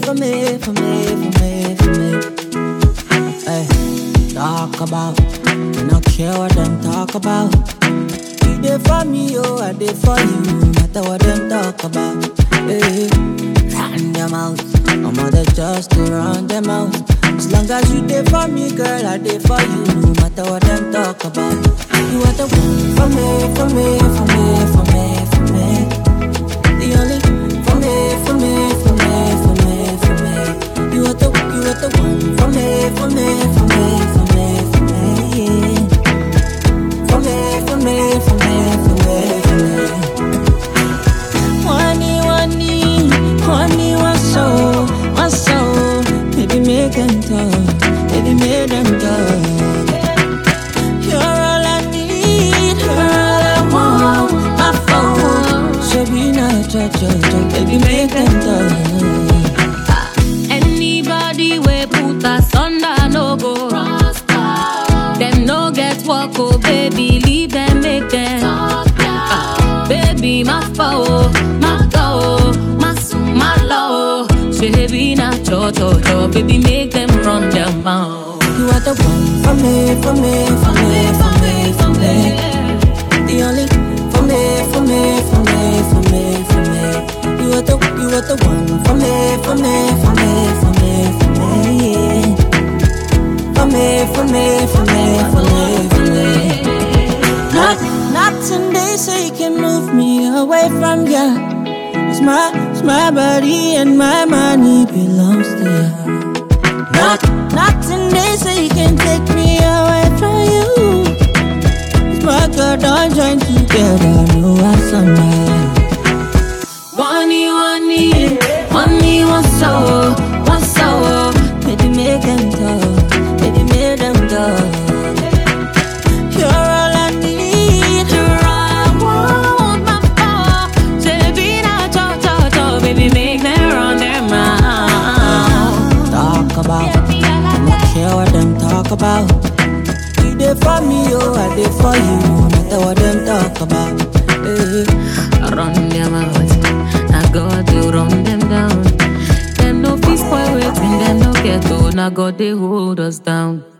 for me, for me, for me, for me. Hey, talk about, I don't care what them talk about. You there for me, oh, I there for you, no matter what them talk about. Hey, run them out, I'm mother just to run them out. As long as you there for me, girl, I there for you, no matter what them talk about. You are the one for me, for me, for me, for me, for me. The only for me, for me, for me, for me, for me. You are the one for me, for me, for me, for me, for me. Yeah. For me, for me, for me, for me, for me. One so, baby make them talk, baby make them talk. You're all I need, you're all I want, my phone. So be not baby make them talk. Anybody we put us under no go. Them no get walk, oh baby, leave them, make them talk. Baby, my foe, my go, my low. Baby, not cho, baby, make them run their mouth. You are the one for me, for me, for me, for me, for me. The only for me, for me, for me, for me, for me. You are the one for me, for me, for me, for me, for me. Yeah. For me, for me, for me, for me, for me. Nothing they say can move me away from you. It's my body and my money belongs to you. Nothing they say can take me away from you. It's my girl, don't join together, no one's on my. One so. Baby make them talk, baby make them talk. You're all I need, you're all I want, my phone. Baby, not cho, baby, make them run their mouth. Talk about, I don't care what them talk about. You there for me, oh, I there for you, no matter what them talk about. Hey. Run them out, I got to run them down. Them no peace boy waiting, them no get to, now God they hold us down.